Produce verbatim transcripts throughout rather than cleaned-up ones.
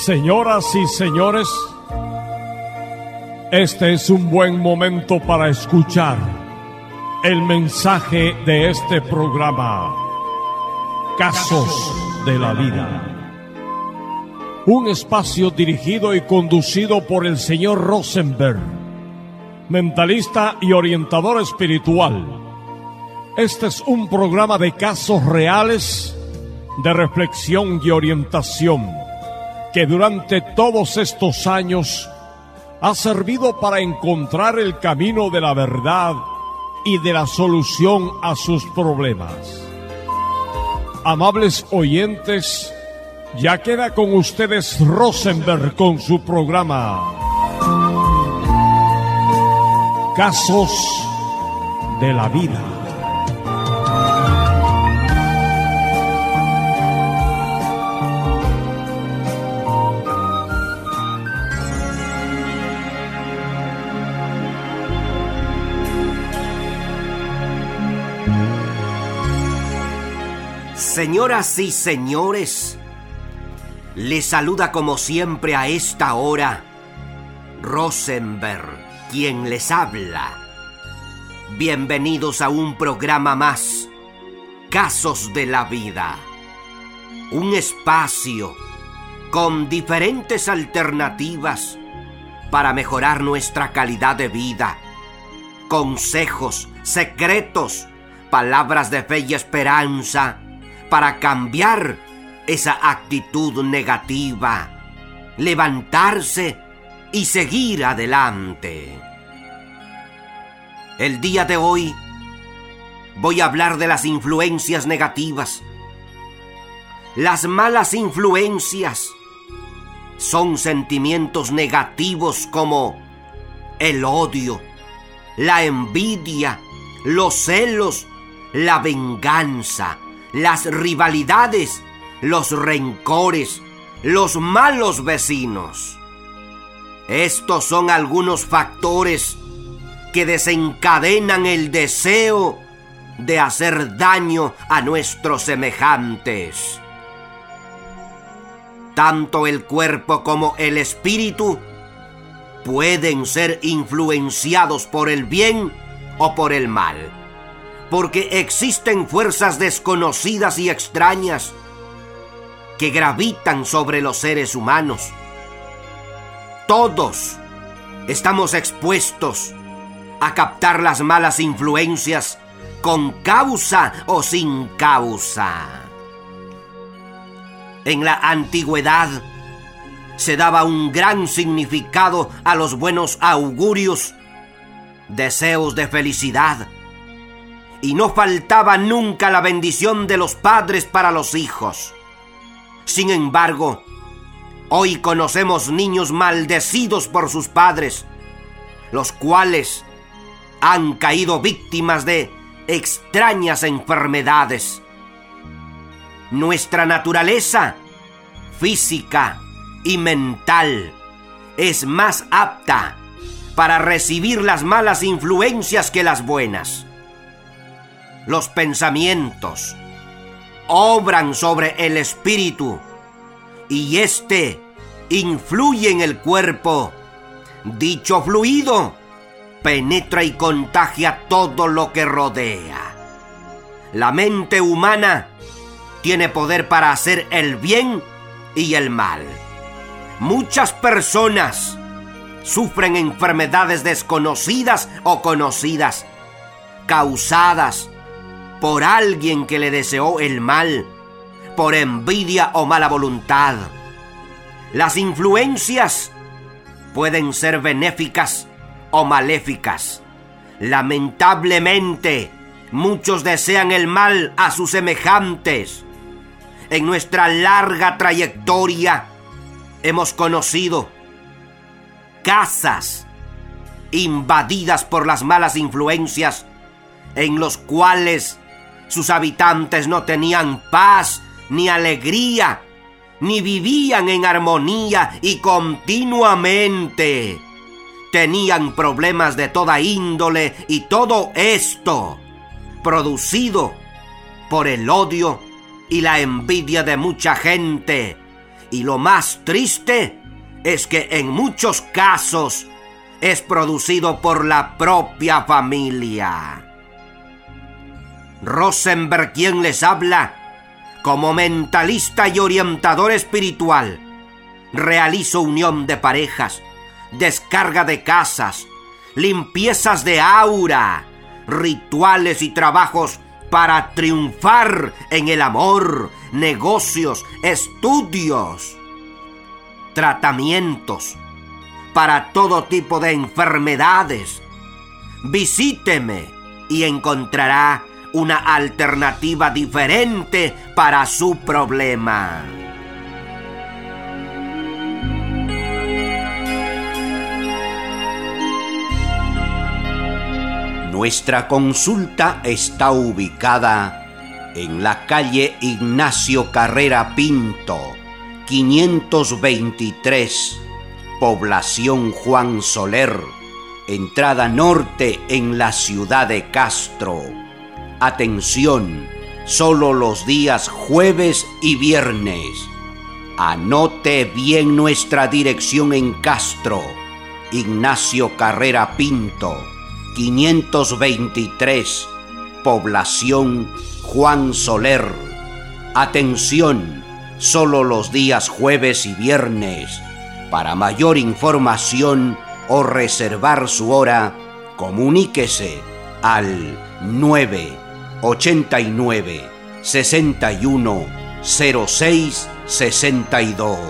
Señoras y señores, este es un buen momento para escuchar el mensaje de este programa, Casos de la Vida. Un espacio dirigido y conducido por el señor Rosenberg, mentalista y orientador espiritual. Este es un programa de casos reales, de reflexión y orientación, que durante todos estos años ha servido para encontrar el camino de la verdad y de la solución a sus problemas. Amables oyentes, ya queda con ustedes Rosenberg con su programa Casos de la Vida. Señoras y señores, les saluda como siempre a esta hora Rosenberg, quien les habla. Bienvenidos a un programa más, Casos de la Vida. Un espacio con diferentes alternativas para mejorar nuestra calidad de vida. Consejos, secretos, palabras de fe y esperanza para cambiar esa actitud negativa, levantarse y seguir adelante. El día de hoy voy a hablar de las influencias negativas. Las malas influencias son sentimientos negativos como el odio, la envidia, los celos, la venganza, las rivalidades, los rencores, los malos vecinos. Estos son algunos factores que desencadenan el deseo de hacer daño a nuestros semejantes. Tanto el cuerpo como el espíritu pueden ser influenciados por el bien o por el mal, porque existen fuerzas desconocidas y extrañas que gravitan sobre los seres humanos. Todos estamos expuestos a captar las malas influencias con causa o sin causa. En la antigüedad se daba un gran significado a los buenos augurios, deseos de felicidad, y no faltaba nunca la bendición de los padres para los hijos. Sin embargo, hoy conocemos niños maldecidos por sus padres, los cuales han caído víctimas de extrañas enfermedades. Nuestra naturaleza física y mental es más apta para recibir las malas influencias que las buenas. Los pensamientos obran sobre el espíritu y éste influye en el cuerpo. Dicho fluido penetra y contagia todo lo que rodea. La mente humana tiene poder para hacer el bien y el mal. Muchas personas sufren enfermedades desconocidas o conocidas, causadas por alguien que le deseó el mal, por envidia o mala voluntad. Las influencias pueden ser benéficas o maléficas. Lamentablemente, muchos desean el mal a sus semejantes. En nuestra larga trayectoria hemos conocido casas invadidas por las malas influencias, en los cuales sus habitantes no tenían paz ni alegría, ni vivían en armonía, y continuamente tenían problemas de toda índole, y todo esto producido por el odio y la envidia de mucha gente, Y lo más triste es que en muchos casos es producido por la propia familia. Rosenberg, quien les habla, como mentalista y orientador espiritual, realizo unión de parejas, descarga de casas, limpiezas de aura, rituales y trabajos para triunfar en el amor, negocios, estudios, tratamientos para todo tipo de enfermedades. Visíteme y encontrará una alternativa diferente para su problema. Nuestra consulta está ubicada en la calle Ignacio Carrera Pinto, quinientos veintitrés, población Juan Soler, entrada norte en la ciudad de Castro. Atención, solo los días jueves y viernes. Anote bien nuestra dirección en Castro, Ignacio Carrera Pinto, quinientos veintitrés, población Juan Soler. Atención, solo los días jueves y viernes. Para mayor información o reservar su hora, comuníquese al nueve ochenta y nueve, sesenta y uno, cero seis sesenta y dos.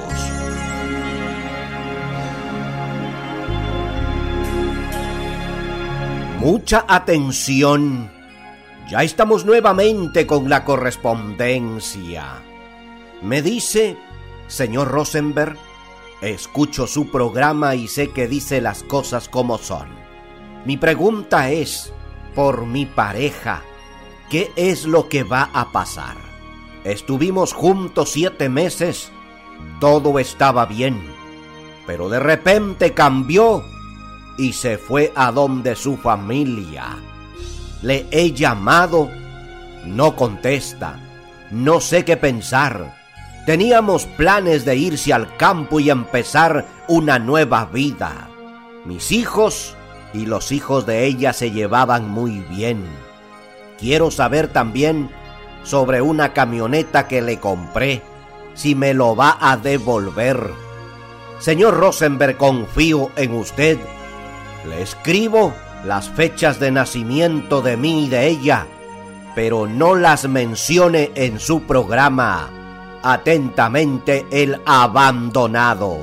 Mucha atención. Ya estamos nuevamente con la correspondencia. Me dice, señor Rosenberg, escucho su programa y sé que dice las cosas como son. Mi pregunta es, por mi pareja, ¿qué es lo que va a pasar? Estuvimos juntos siete meses, todo estaba bien, pero de repente cambió y se fue a donde su familia. Le he llamado, no contesta, no sé qué pensar. Teníamos planes de irse al campo y empezar una nueva vida. Mis hijos y los hijos de ella se llevaban muy bien. Quiero saber también sobre una camioneta que le compré, si me lo va a devolver. Señor Rosenberg, confío en usted. Le escribo las fechas de nacimiento de mí y de ella, pero no las mencione en su programa. Atentamente, el abandonado.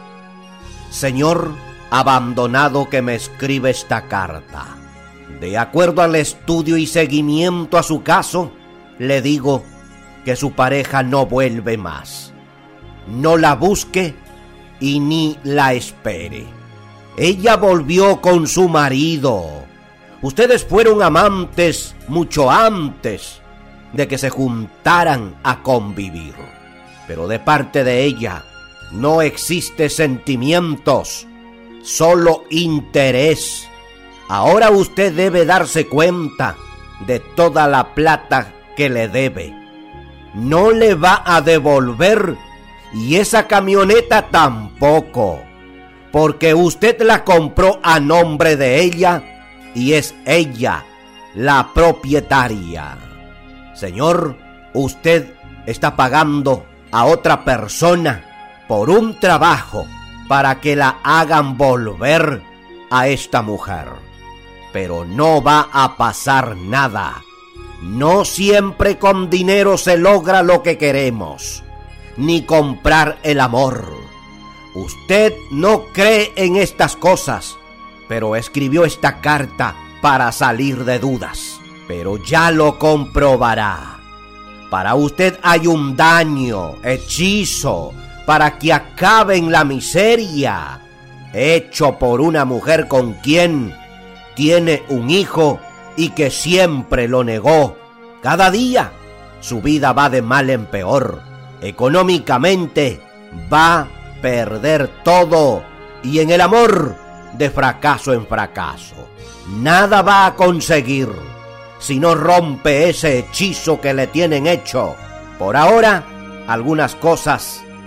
Señor abandonado que me escribe esta carta, de acuerdo al estudio y seguimiento a su caso, le digo que su pareja no vuelve más. No la busque y ni la espere. Ella volvió con su marido. Ustedes fueron amantes mucho antes de que se juntaran a convivir. Pero de parte de ella no existe sentimientos, solo interés. Ahora usted debe darse cuenta de toda la plata que le debe. No le va a devolver y esa camioneta tampoco, porque usted la compró a nombre de ella y es ella la propietaria. Señor, usted está pagando a otra persona por un trabajo para que la hagan volver a esta mujer. Pero no va a pasar nada. No siempre con dinero se logra lo que queremos, ni comprar el amor. Usted no cree en estas cosas, pero escribió esta carta para salir de dudas. Pero ya lo comprobará. Para usted hay un daño, hechizo, para que acabe en la miseria, hecho por una mujer con quien tiene un hijo y que siempre lo negó. Cada día su vida va de mal en peor. Económicamente va a perder todo y en el amor de fracaso en fracaso. Nada va a conseguir si no rompe ese hechizo que le tienen hecho. Por ahora, algunas cosas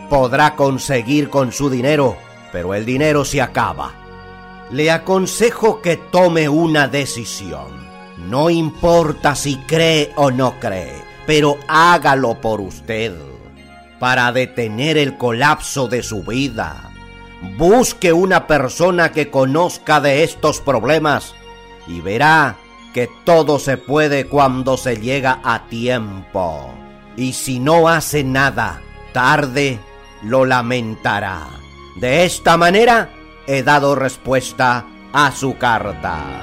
podrá conseguir con su dinero, pero el dinero se acaba. Le aconsejo que tome una decisión. No importa si cree o no cree, pero hágalo por usted, para detener el colapso de su vida. Busque una persona que conozca de estos problemas y verá que todo se puede cuando se llega a tiempo. Y si no hace nada, tarde lo lamentará. De esta manera he dado respuesta a su carta.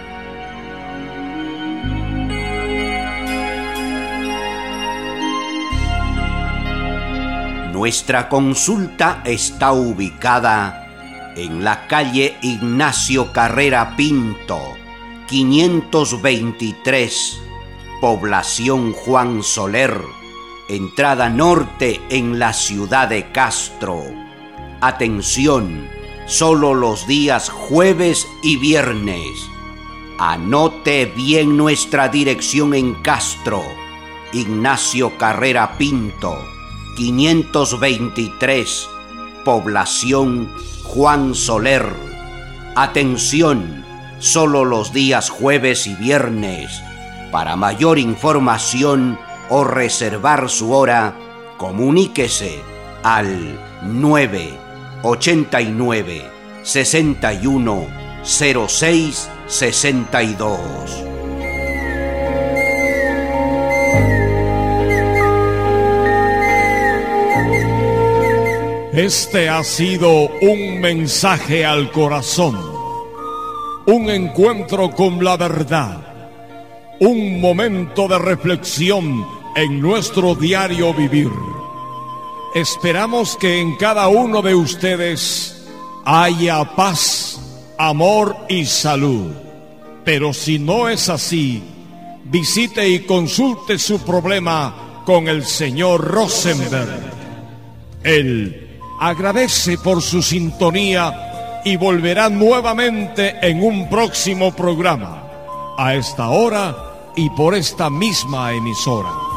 Nuestra consulta está ubicada en la calle Ignacio Carrera Pinto, quinientos veintitrés, población Juan Soler, entrada norte en la ciudad de Castro. Atención, solo los días jueves y viernes. Anote bien nuestra dirección en Castro, Ignacio Carrera Pinto, quinientos veintitrés, población Juan Soler. Atención, solo los días jueves y viernes. Para mayor información o reservar su hora, comuníquese al nueve ochenta y nueve, sesenta y uno, cero seis sesenta y dos. Este ha sido un mensaje al corazón, un encuentro con la verdad, un momento de reflexión en nuestro diario vivir. Esperamos que en cada uno de ustedes haya paz, amor y salud. Pero si no es así, visite y consulte su problema con el señor Rosenberg. Él agradece por su sintonía y volverá nuevamente en un próximo programa, a esta hora y por esta misma emisora.